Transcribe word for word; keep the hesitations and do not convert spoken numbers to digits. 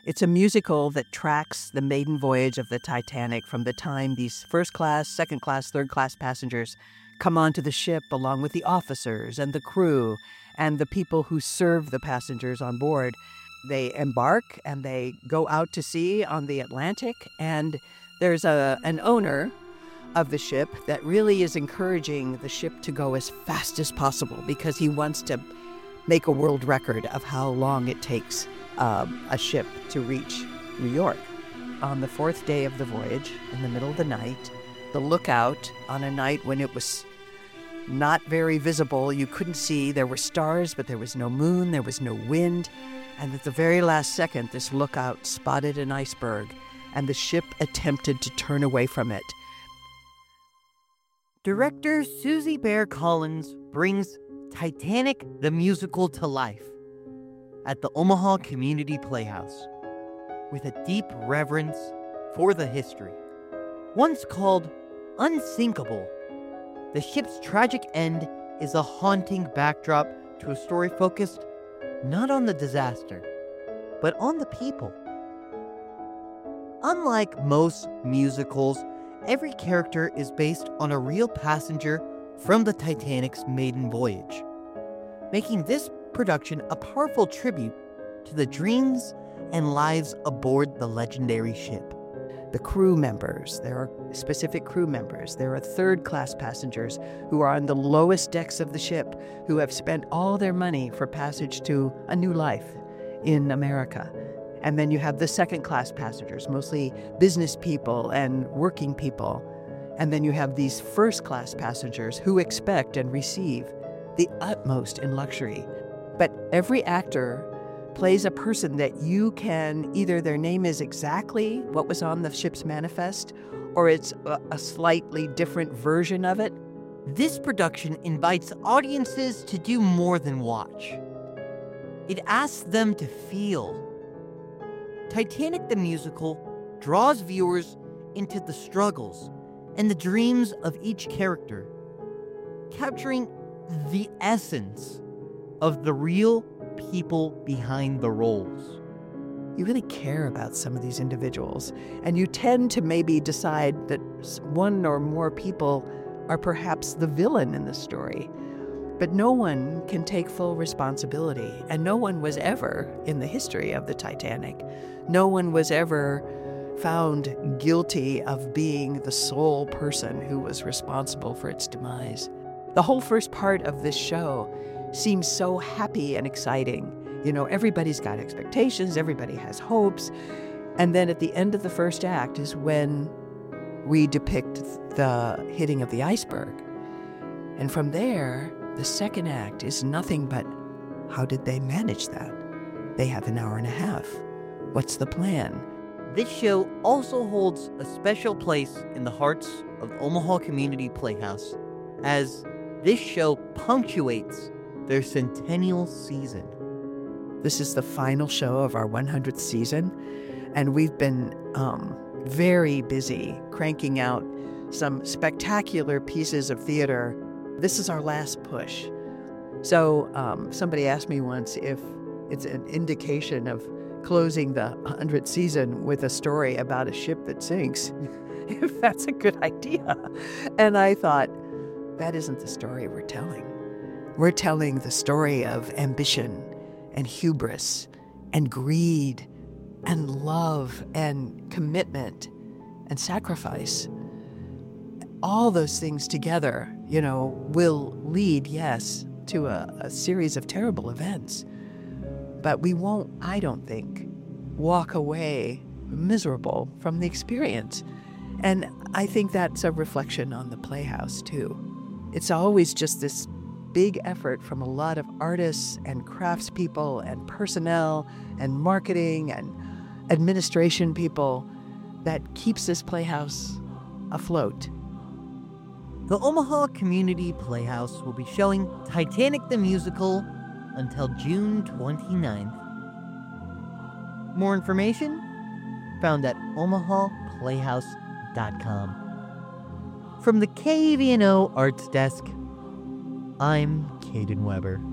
It's a musical that tracks the maiden voyage of the Titanic from the time these first-class, second-class, third-class passengers come onto the ship along with the officers and the crew and the people who serve the passengers on board. They embark and they go out to sea on the Atlantic, and there's a an owner of the ship that really is encouraging the ship to go as fast as possible because he wants to make a world record of how long it takes um, a ship to reach New York. On the fourth day of the voyage, in the middle of the night, the lookout, on a night when it was not very visible, you couldn't see, there were stars, but there was no moon, there was no wind, and at the very last second, this lookout spotted an iceberg, and the ship attempted to turn away from it. Director Susie Bear Collins brings Titanic the musical to life at the Omaha Community Playhouse with a deep reverence for the history. Once called unsinkable, the ship's tragic end is a haunting backdrop to a story focused not on the disaster, but on the people. Unlike most musicals, every character is based on a real passenger from the Titanic's maiden voyage, making this production a powerful tribute to the dreams and lives aboard the legendary ship. The crew members, there are specific crew members. There are third-class passengers who are on the lowest decks of the ship who have spent all their money for passage to a new life in America. And then you have the second-class passengers, mostly business people and working people. And then you have these first-class passengers who expect and receive the utmost in luxury. But every actor plays a person that you can, either their name is exactly what was on the ship's manifest, or it's a, a slightly different version of it. This production invites audiences to do more than watch. It asks them to feel. Titanic the musical draws viewers into the struggles and the dreams of each character, capturing the essence of the real people behind the roles. You really care about some of these individuals, and you tend to maybe decide that one or more people are perhaps the villain in the story. But no one can take full responsibility, and no one was ever, in the history of the Titanic, no one was ever found guilty of being the sole person who was responsible for its demise. The whole first part of this show seems so happy and exciting. You know, everybody's got expectations, everybody has hopes, and then at the end of the first act is when we depict the hitting of the iceberg. And from there, the second act is nothing but, how did they manage that? They have an hour and a half. What's the plan? This show also holds a special place in the hearts of the Omaha Community Playhouse, as this show punctuates their centennial season. This is the final show of our one hundredth season, and we've been um, very busy cranking out some spectacular pieces of theater. This is our last push. So um, somebody asked me once if it's an indication of closing the one hundredth season with a story about a ship that sinks, if that's a good idea. And I thought, that isn't the story we're telling. We're telling the story of ambition and hubris and greed and love and commitment and sacrifice. All those things together, you know, will lead, yes, to a, a series of terrible events. But we won't, I don't think, walk away miserable from the experience. And I think that's a reflection on the Playhouse, too. It's always just this big effort from a lot of artists and craftspeople and personnel and marketing and administration people that keeps this Playhouse afloat. The Omaha Community Playhouse will be showing Titanic the Musical until June twenty-ninth. More information found at omaha playhouse dot com. From the K V N O Arts Desk, I'm Caden Weber.